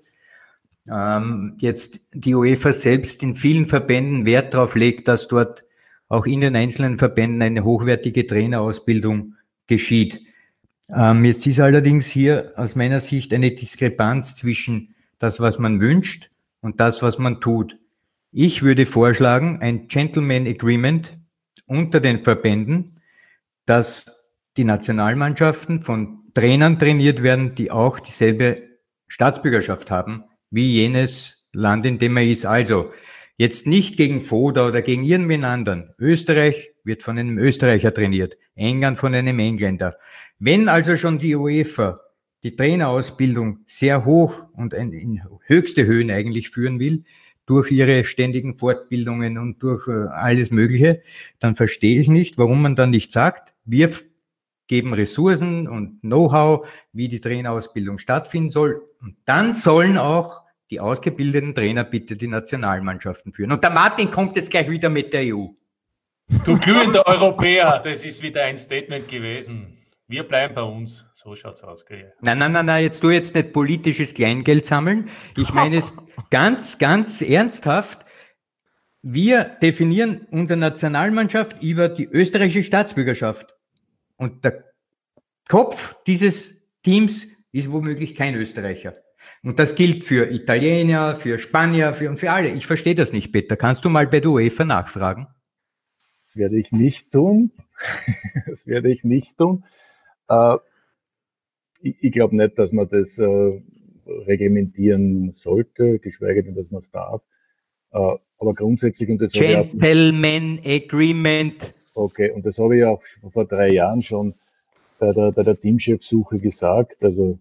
Ähm, jetzt die UEFA selbst in vielen Verbänden Wert darauf legt, dass dort auch in den einzelnen Verbänden eine hochwertige Trainerausbildung geschieht. Ähm, jetzt ist allerdings hier aus meiner Sicht eine Diskrepanz zwischen das, was man wünscht und das, was man tut. Ich würde vorschlagen, ein Gentleman Agreement unter den Verbänden, dass die Nationalmannschaften von Trainern trainiert werden, die auch dieselbe Staatsbürgerschaft haben, wie jenes Land, in dem er ist. Also jetzt nicht gegen Foda oder gegen irgendwen anderen. Österreich wird von einem Österreicher trainiert, England von einem Engländer. Wenn also schon die UEFA die Trainerausbildung sehr hoch und in höchste Höhen eigentlich führen will, durch ihre ständigen Fortbildungen und durch alles Mögliche, dann verstehe ich nicht, warum man dann nicht sagt, wir geben Ressourcen und Know-how, wie die Trainerausbildung stattfinden soll. Und dann sollen auch die ausgebildeten Trainer bitte die Nationalmannschaften führen. Und der Martin kommt jetzt gleich wieder mit der E U. Du glühender Europäer, das ist wieder ein Statement gewesen. Wir bleiben bei uns. So schaut's aus. Gell? Nein, nein, nein, nein, jetzt tu jetzt nicht politisches Kleingeld sammeln. Ich meine es ganz, ganz ernsthaft. Wir definieren unsere Nationalmannschaft über die österreichische Staatsbürgerschaft. Und der Kopf dieses Teams ist womöglich kein Österreicher. Und das gilt für Italiener, für Spanier, für, und für alle. Ich verstehe das nicht, Peter. Kannst du mal bei der UEFA nachfragen? Das werde ich nicht tun. Das werde ich nicht tun. Äh, ich ich glaube nicht, dass man das äh, reglementieren sollte, geschweige denn, dass man es darf. Äh, aber grundsätzlich, und das Gentleman Agreement. Okay, und das habe ich auch vor drei Jahren schon bei der, bei der Teamchefsuche gesagt. Also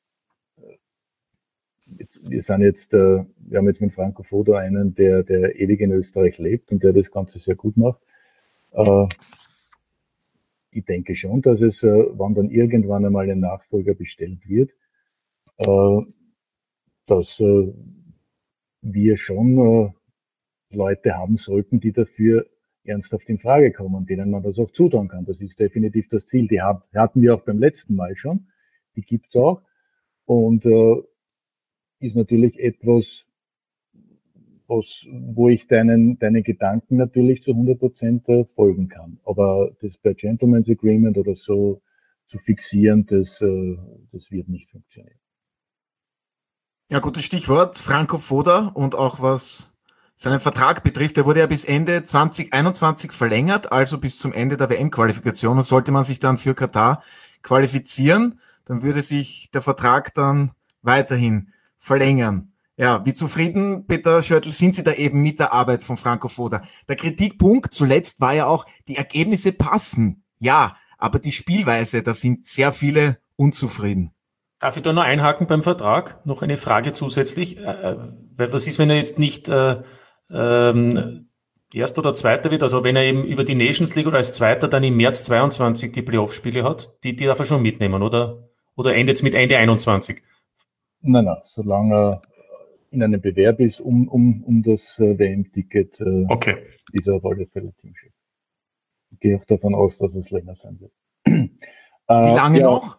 jetzt, wir sind jetzt, äh, wir haben jetzt mit Franco Foda einen, der, der ewig in Österreich lebt und der das Ganze sehr gut macht. Äh, ich denke schon, dass es, äh, wann dann irgendwann einmal ein Nachfolger bestellt wird, äh, dass äh, wir schon äh, Leute haben sollten, die dafür ernsthaft in Frage kommen, denen man das auch zutrauen kann. Das ist definitiv das Ziel. Die haben, hatten wir auch beim letzten Mal schon. Die gibt's auch. Und äh, ist natürlich etwas, was, wo ich deinen, deinen Gedanken natürlich zu hundert Prozent folgen kann. Aber das per Gentleman's Agreement oder so zu fixieren, das, äh, das wird nicht funktionieren. Ja, gutes Stichwort. Franco Foda und auch was seinen Vertrag betrifft, der wurde ja bis Ende zwanzig einundzwanzig verlängert, also bis zum Ende der W M-Qualifikation. Und sollte man sich dann für Katar qualifizieren, dann würde sich der Vertrag dann weiterhin verlängern. Ja, wie zufrieden, Peter Schöttl, sind Sie da eben mit der Arbeit von Franco Foda? Der Kritikpunkt zuletzt war ja auch, die Ergebnisse passen. Ja, aber die Spielweise, da sind sehr viele unzufrieden. Darf ich da noch einhaken beim Vertrag? Noch eine Frage zusätzlich. Äh, was ist, wenn er jetzt nicht äh, ähm, Erster oder Zweiter wird? Also wenn er eben über die Nations League oder als Zweiter dann im März zweiundzwanzig die Playoff-Spiele hat, die, die darf er schon mitnehmen, oder? Oder endet es mit Ende einundzwanzig? Nein, nein, solange er in einem Bewerb ist um, um, um das äh, W M-Ticket, äh, okay. ist er auf alle Fälle Teamchef. Ich gehe auch davon aus, dass es länger sein wird. Wie lange äh, ja, noch?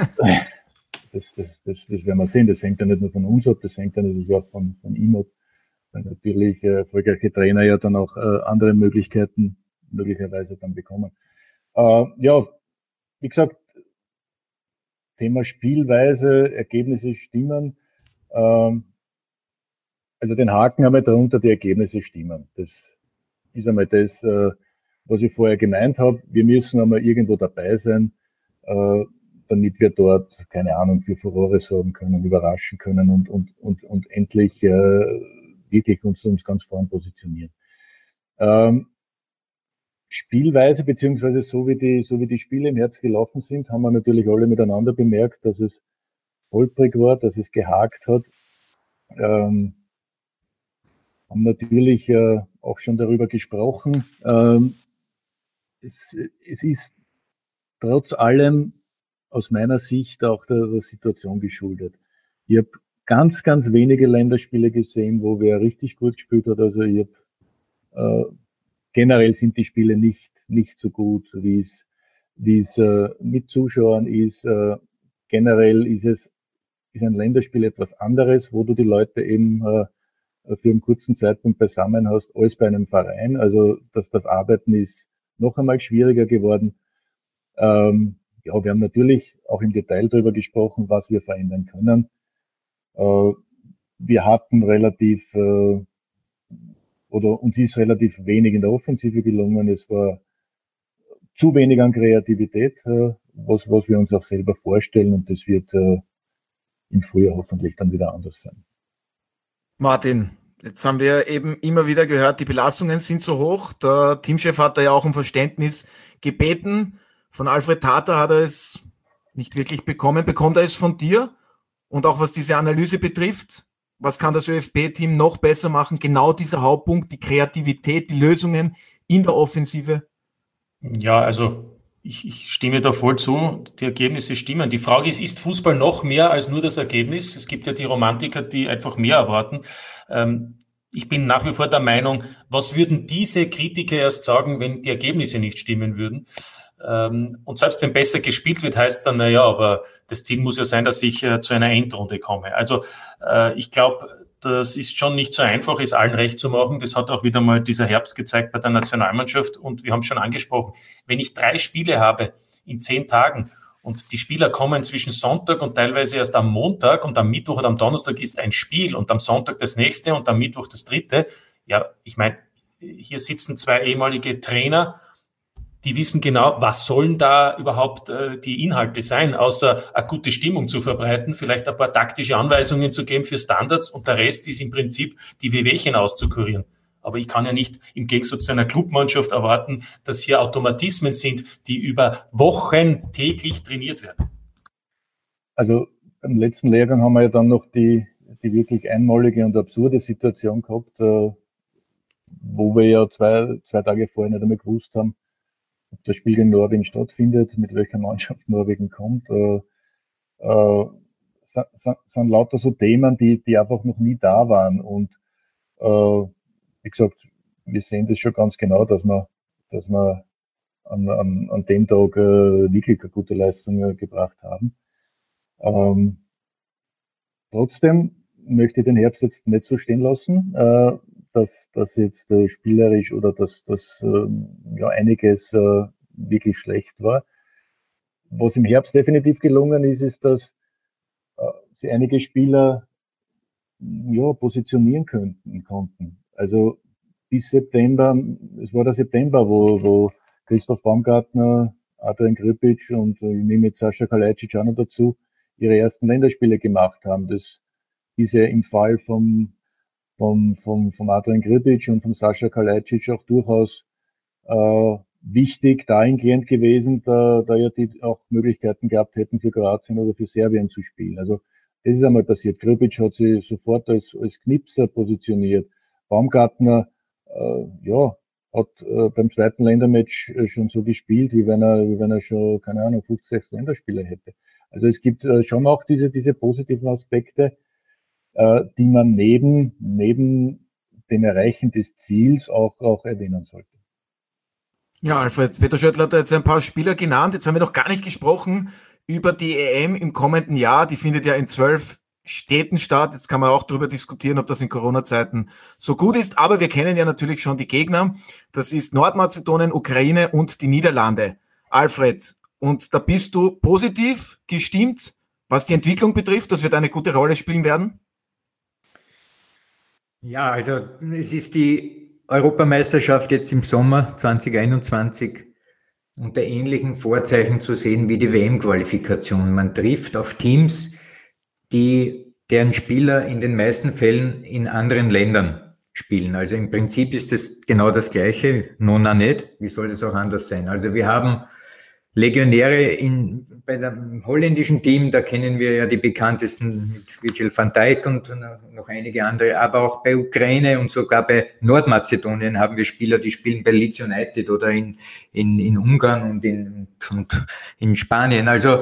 Das, das, das, das werden wir sehen. Das hängt ja nicht nur von uns ab, das hängt ja natürlich auch von, von ihm ab. Weil natürlich äh, erfolgreiche Trainer ja dann auch äh, andere Möglichkeiten möglicherweise dann bekommen. Äh, ja, wie gesagt, Thema Spielweise, Ergebnisse stimmen. Ähm, also den Haken haben wir darunter, die Ergebnisse stimmen. Das ist einmal das, äh, was ich vorher gemeint habe. Wir müssen einmal irgendwo dabei sein, äh, damit wir dort, keine Ahnung, für Furore sorgen können, überraschen können und, und, und, und endlich äh, wirklich uns, uns ganz vorn positionieren. Ähm, Spielweise, beziehungsweise so wie die, so wie die Spiele im Herbst gelaufen sind, haben wir natürlich alle miteinander bemerkt, dass es holprig war, dass es gehakt hat. Ähm, haben natürlich äh, auch schon darüber gesprochen. Ähm, es, es ist trotz allem aus meiner Sicht auch der, der Situation geschuldet. Ich habe ganz, ganz wenige Länderspiele gesehen, wo wer richtig gut gespielt hat. Also ich habe äh, generell sind die Spiele nicht nicht so gut, wie es wie es äh, mit Zuschauern ist. Äh, generell ist es ist ein Länderspiel etwas anderes, wo du die Leute eben äh, für einen kurzen Zeitpunkt beisammen hast, als bei einem Verein. Also dass das Arbeiten ist noch einmal schwieriger geworden. Ähm, ja, wir haben natürlich auch im Detail darüber gesprochen, was wir verändern können. Äh, wir hatten relativ äh, oder uns ist relativ wenig in der Offensive gelungen. Es war zu wenig an Kreativität, äh, was, was wir uns auch selber vorstellen, und das wird äh, im Frühjahr hoffentlich dann wieder anders sein. Martin, jetzt haben wir eben immer wieder gehört, die Belastungen sind so hoch. Der Teamchef hat da ja auch um Verständnis gebeten. Von Alfred Tata hat er es nicht wirklich bekommen. Bekommt er es von dir? Und auch was diese Analyse betrifft, was kann das ÖFB-Team noch besser machen? Genau dieser Hauptpunkt, die Kreativität, die Lösungen in der Offensive. Ja, also ich, ich stimme da voll zu. Die Ergebnisse stimmen. Die Frage ist, ist Fußball noch mehr als nur das Ergebnis? Es gibt ja die Romantiker, die einfach mehr erwarten. Ähm, ich bin nach wie vor der Meinung, was würden diese Kritiker erst sagen, wenn die Ergebnisse nicht stimmen würden? Ähm, und selbst wenn besser gespielt wird, heißt es dann, naja, aber das Ziel muss ja sein, dass ich äh, zu einer Endrunde komme. Also äh, ich glaube, das ist schon nicht so einfach, es allen recht zu machen. Das hat auch wieder mal dieser Herbst gezeigt bei der Nationalmannschaft. Und wir haben es schon angesprochen, wenn ich drei Spiele habe in zehn Tagen und die Spieler kommen zwischen Sonntag und teilweise erst am Montag und am Mittwoch oder am Donnerstag ist ein Spiel und am Sonntag das nächste und am Mittwoch das dritte. Ja, ich meine, hier sitzen zwei ehemalige Trainer, die wissen genau, was sollen da überhaupt äh, die Inhalte sein, außer eine gute Stimmung zu verbreiten, vielleicht ein paar taktische Anweisungen zu geben für Standards und der Rest ist im Prinzip die Wehwehchen auszukurieren. Aber ich kann ja nicht im Gegensatz zu einer Clubmannschaft erwarten, dass hier Automatismen sind, die über Wochen täglich trainiert werden. Also im letzten Lehrgang haben wir ja dann noch die, die wirklich einmalige und absurde Situation gehabt, äh, wo wir ja zwei, zwei Tage vorher nicht einmal gewusst haben, ob das Spiel in Norwegen stattfindet, mit welcher Mannschaft Norwegen kommt. Äh, äh, sind, sind lauter so Themen, die, die einfach noch nie da waren. Und äh, wie gesagt, wir sehen das schon ganz genau, dass wir, dass wir an, an, an dem Tag äh, wirklich eine gute Leistung äh, gebracht haben. Ähm, trotzdem möchte ich den Herbst jetzt nicht so stehen lassen, äh, dass, dass jetzt äh, spielerisch oder dass, dass äh, ja, einiges äh, wirklich schlecht war. Was im Herbst definitiv gelungen ist, ist, dass äh, sie einige Spieler ja, positionieren könnten, konnten. Also bis September, es war der September, wo, wo Christoph Baumgartner, Adrian Grbić und ich nehme jetzt Sascha Kalajdzic auch noch dazu, ihre ersten Länderspiele gemacht haben. Das ist ja im Fall vom, vom, vom, vom Adrian Gribic und vom Sascha Kalajdzic auch durchaus äh, wichtig dahingehend gewesen, da, da ja die auch Möglichkeiten gehabt hätten, für Kroatien oder für Serbien zu spielen. Also das ist einmal passiert. Gribic hat sich sofort als, als Knipser positioniert. Baumgartner äh, ja, hat äh, beim zweiten Ländermatch äh, schon so gespielt, wie wenn er, wie wenn er schon, keine Ahnung, fünfzig, sechzig Länderspiele hätte. Also es gibt äh, schon auch diese, diese positiven Aspekte, äh, die man neben, neben dem Erreichen des Ziels auch, auch erwähnen sollte. Ja, Alfred, Peter Schöttl hat jetzt ein paar Spieler genannt. Jetzt haben wir noch gar nicht gesprochen über die E M im kommenden Jahr. Die findet ja in zwölf Städten statt. Jetzt kann man auch darüber diskutieren, ob das in Corona-Zeiten so gut ist. Aber wir kennen ja natürlich schon die Gegner. Das ist Nordmazedonien, Ukraine und die Niederlande. Alfred, und da bist du positiv gestimmt, was die Entwicklung betrifft, dass wir da eine gute Rolle spielen werden? Ja, also es ist die Europameisterschaft jetzt im Sommer zwanzig einundzwanzig unter ähnlichen Vorzeichen zu sehen wie die W M-Qualifikation. Man trifft auf Teams, die, deren Spieler in den meisten Fällen in anderen Ländern spielen. Also im Prinzip ist es genau das Gleiche, nona nicht. Wie soll das auch anders sein? Also wir haben Legionäre in, bei dem holländischen Team, da kennen wir ja die bekanntesten mit Virgil van Dijk und noch einige andere, aber auch bei Ukraine und sogar bei Nordmazedonien haben wir Spieler, die spielen bei Leeds United oder in, in, in Ungarn und in, und in Spanien. Also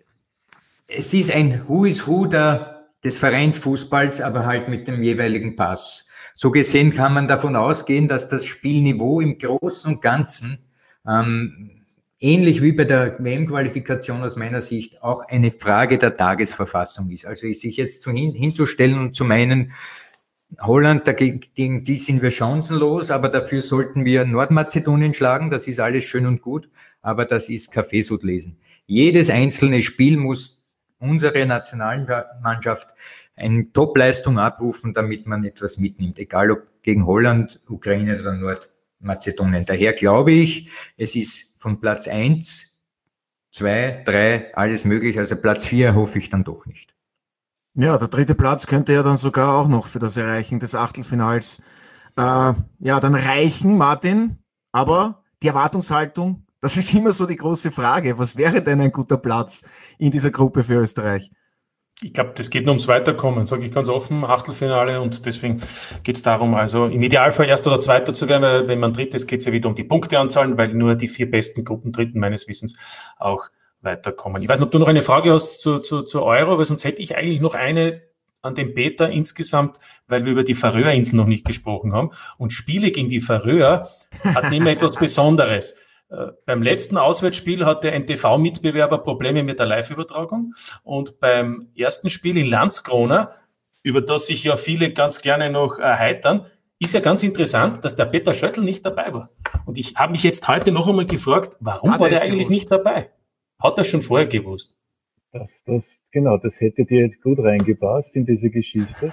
es ist ein Who is Who der, des Vereinsfußballs, aber halt mit dem jeweiligen Pass. So gesehen kann man davon ausgehen, dass das Spielniveau im Großen und Ganzen ähm, ähnlich wie bei der W M-Qualifikation aus meiner Sicht auch eine Frage der Tagesverfassung ist. Also sich jetzt zu hin, hinzustellen und zu meinen, Holland, dagegen, gegen die sind wir chancenlos, aber dafür sollten wir Nordmazedonien schlagen, das ist alles schön und gut, aber das ist Kaffeesud lesen. Jedes einzelne Spiel muss unsere Nationalmannschaft eine Topleistung abrufen, damit man etwas mitnimmt, egal ob gegen Holland, Ukraine oder Nordmazedonien. Daher glaube ich, es ist von Platz eins, zwei, drei, alles möglich. Also Platz vier hoffe ich dann doch nicht. Ja, der dritte Platz könnte ja dann sogar auch noch für das Erreichen des Achtelfinals äh, ja dann reichen, Martin. Aber die Erwartungshaltung, das ist immer so die große Frage. Was wäre denn ein guter Platz in dieser Gruppe für Österreich? Ich glaube, das geht nur ums Weiterkommen, sage ich ganz offen, Achtelfinale, und deswegen geht es darum, also im Idealfall Erster oder Zweiter zu werden, weil wenn man Dritt ist, geht es ja wieder um die Punkteanzahlen, weil nur die vier besten Gruppendritten meines Wissens auch weiterkommen. Ich weiß nicht, ob du noch eine Frage hast zu, zu, zu Euro, weil sonst hätte ich eigentlich noch eine an den Peter insgesamt, weil wir über die Färöerinseln noch nicht gesprochen haben. Und Spiele gegen die Färöer hat immer etwas Besonderes. Äh, beim letzten Auswärtsspiel hatte ein T V-Mitbewerber Probleme mit der Live-Übertragung, und beim ersten Spiel in Landskrona, über das sich ja viele ganz gerne noch erheitern, ist ja ganz interessant, dass der Peter Schöttl nicht dabei war. Und ich habe mich jetzt heute noch einmal gefragt, warum Hat war er der es eigentlich gewusst? nicht dabei? Hat er schon vorher gewusst? Das, das, genau, das hätte dir jetzt gut reingepasst in diese Geschichte.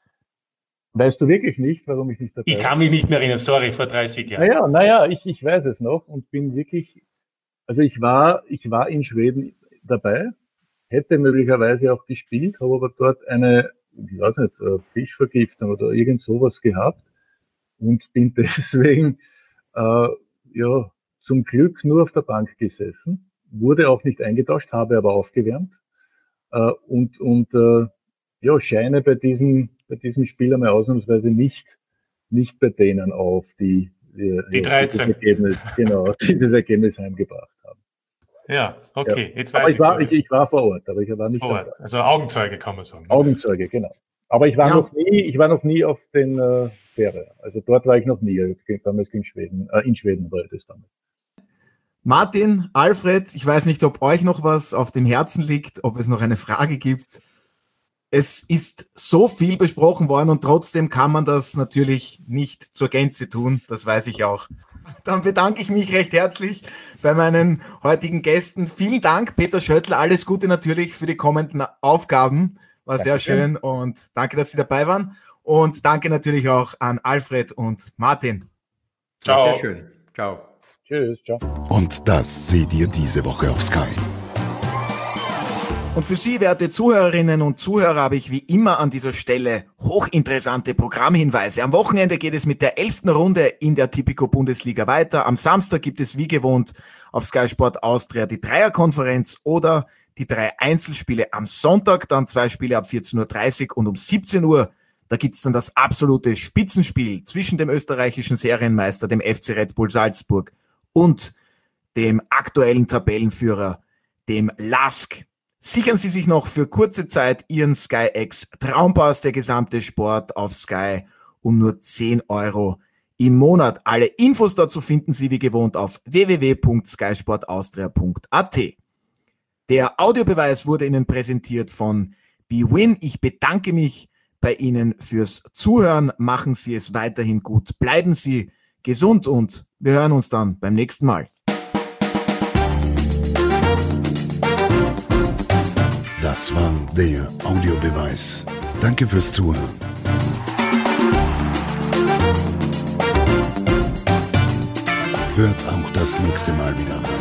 Weißt du wirklich nicht, warum ich nicht dabei Ich kann mich nicht mehr erinnern, sorry, vor dreißig Jahren. Naja, naja, ich, ich weiß es noch und bin wirklich, also ich war, ich war in Schweden dabei, hätte möglicherweise auch gespielt, habe aber dort eine, ich weiß nicht, Fischvergiftung oder irgend sowas gehabt und bin deswegen, äh, ja, zum Glück nur auf der Bank gesessen, wurde auch nicht eingetauscht, habe aber aufgewärmt, äh, und, und, äh, ja, scheine bei diesem, bei diesem Spiel einmal ausnahmsweise nicht, nicht bei denen auf, die, die, Die dreizehn. Dieses Ergebnis, genau, dieses Ergebnis heimgebracht haben. Ja, okay, Ja. jetzt Aber weiß ich war, es. ich, ich war vor Ort, aber ich war nicht Oh, dabei. also Augenzeuge kann man sagen. Augenzeuge, genau. Aber ich war Ja. noch nie, ich war noch nie auf den äh, Fähre. Also dort war ich noch nie. Damals gegen Schweden, äh, in Schweden war das damals. Martin, Alfred, ich weiß nicht, ob euch noch was auf dem Herzen liegt, ob es noch eine Frage gibt. Es ist so viel besprochen worden und trotzdem kann man das natürlich nicht zur Gänze tun, das weiß ich auch. Dann bedanke ich mich recht herzlich bei meinen heutigen Gästen. Vielen Dank, Peter Schöttl, alles Gute natürlich für die kommenden Aufgaben, war sehr schön und danke, dass Sie dabei waren. Und danke natürlich auch an Alfred und Martin. Ciao. Sehr schön. Ciao. Tschüss, ciao. Und das seht ihr diese Woche auf Sky. Und für Sie, werte Zuhörerinnen und Zuhörer, habe ich wie immer an dieser Stelle hochinteressante Programmhinweise. Am Wochenende geht es mit der elften Runde in der Tipico-Bundesliga weiter. Am Samstag gibt es wie gewohnt auf Sky Sport Austria die Dreierkonferenz oder die drei Einzelspiele. Am Sonntag dann zwei Spiele ab vierzehn Uhr dreißig und um siebzehn Uhr. Da gibt es dann das absolute Spitzenspiel zwischen dem österreichischen Serienmeister, dem F C Red Bull Salzburg, und dem aktuellen Tabellenführer, dem LASK. Sichern Sie sich noch für kurze Zeit Ihren SkyX Traumpass, der gesamte Sport auf Sky, um nur zehn Euro im Monat. Alle Infos dazu finden Sie wie gewohnt auf w w w punkt sky sport austria punkt a t. Der Audiobeweis wurde Ihnen präsentiert von bwin. Ich bedanke mich bei Ihnen fürs Zuhören. Machen Sie es weiterhin gut. Bleiben Sie gesund und wir hören uns dann beim nächsten Mal. Das war der Audiobeweis. Danke fürs Zuhören. Hört auch das nächste Mal wieder rein.